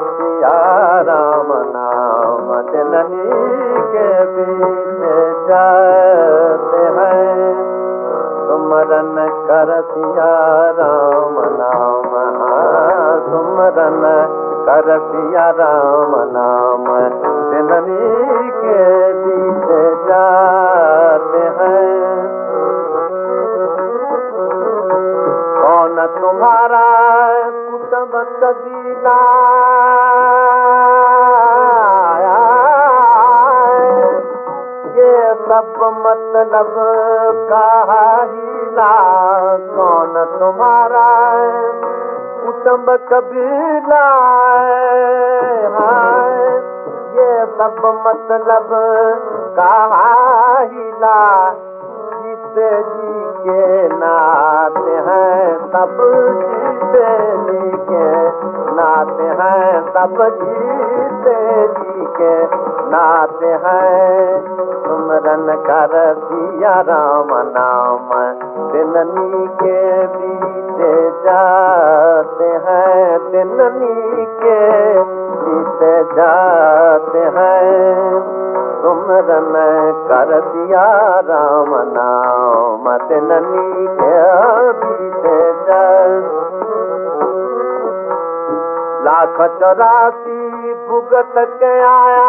सिया राम नाम जननी के बीच जाते हैं। सुमरन कर सिया राम नाम, सुमरन कर सिया राम नाम जननी के बीच जाते हैं। कौन तुम्हारा कुटुंब कबीला, ये सब मतलब का हीला। कौन तुम्हारा कुटुंब कबीला, ये सब मतलब का हीला। जीते जी के नाते हैं सब, जीते जी के नाते हैं सब, जीते जी के नाते हैं। सुमरन कर सिया राम नाम जननी के बीच जाते हैं, जननी के बीच जाते हैं। सुमरन कर सिया राम नाम जननी के बीच जाते। लाख 84 भुगत के आया,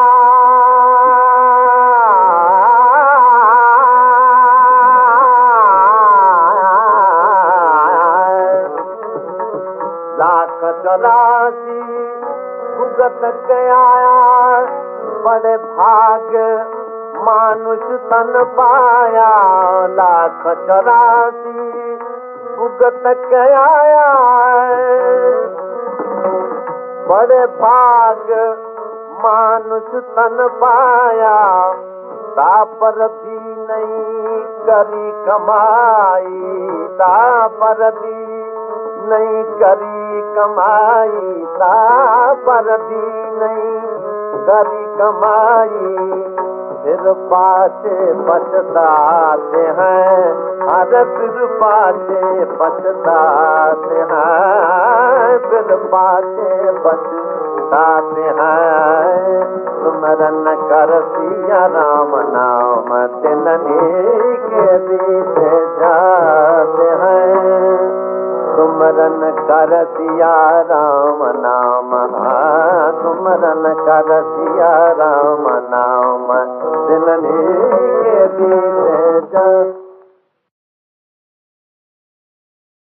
लाख 84 भुगत के आया। बड़े भाग मानुष तन पाया, लाख 84 भुगत के आया। बड़े भाग मानुष तन पाया, तापर भी नहीं करी कमाई, तापर भी नहीं करी कमाई, तापर भी नहीं करी कमाई। फिर पाछे पछताते हैं, अरे फिर पाछे पछताते हैं, फिर पाछे पछताते हैं। सुमरन कर सिया राम नाम जननी के बीच जाते हैं। सुमरन कर सिया राम नाम, सुमरन कर सिया राम नाम जननी के बीच जा।